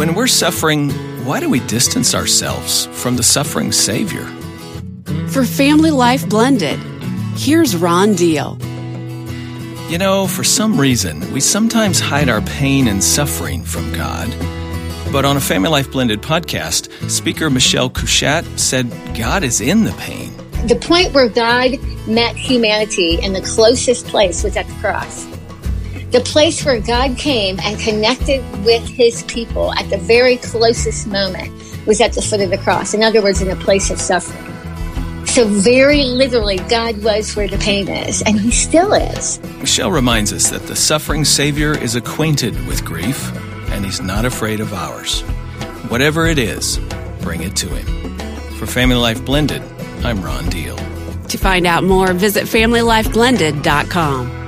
When we're suffering, why do we distance ourselves from the suffering Savior? For Family Life Blended, here's Ron Deal. You know, for some reason, we sometimes hide our pain and suffering from God. But on a Family Life Blended podcast, speaker Michelle Couchette said God is in the pain. The point where God met humanity in the closest place was at the cross. The place where God came and connected with his people at the very closest moment was at the foot of the cross. In other words, in a place of suffering. So very literally, God was where the pain is, and he still is. Michelle reminds us that the suffering Savior is acquainted with grief, and he's not afraid of ours. Whatever it is, bring it to him. For Family Life Blended, I'm Ron Deal. To find out more, visit FamilyLifeBlended.com.